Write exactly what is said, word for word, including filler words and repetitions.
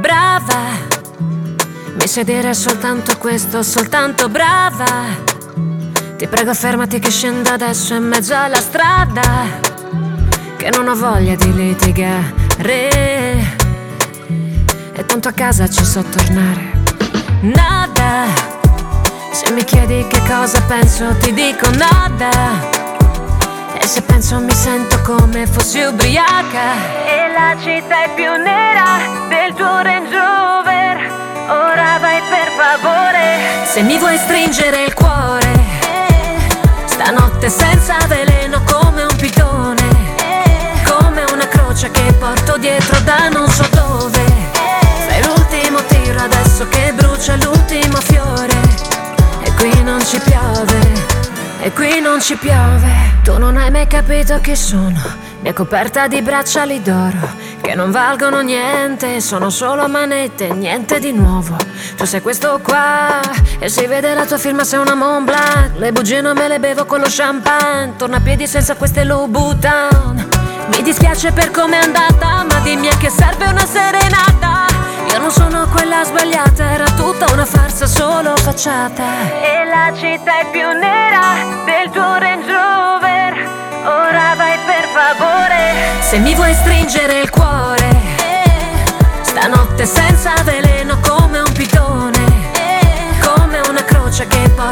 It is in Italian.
brava, mi sai dire soltanto questo, soltanto brava. Ti prego fermati che scendo adesso in mezzo alla strada, che non ho voglia di litigare e tanto a casa ci so tornare. Nada, se mi chiedi che cosa penso ti dico nada, e se penso mi sento come fossi ubriaca. E la città è più nera del tuo Range Rover, ora vai per favore. Se mi vuoi stringere il cuore, stanotte senza veleno come un pitone, come una croce che porto dietro da non so dove. Fai l'ultimo tiro adesso che brucia l'ultimo fiore, e qui non ci piove, e qui non ci piove. Tu non hai mai capito chi sono, mia coperta di bracciali d'oro che non valgono niente, sono solo manette, niente di nuovo. Tu sei questo qua e si vede la tua firma, sei una Mont Blanc. Le bugie non me le bevo con lo champagne, torna a piedi senza queste Louboutin. Mi dispiace per com'è andata, ma dimmi a che serve una serenata. Io non sono quella sbagliata, era tutta una farsa, solo facciata. E la città è più nera del tuo Range Rover, ora vai per favore. Se mi vuoi stringere il cuore, stanotte senza veleno come un pitone, come una croce che porta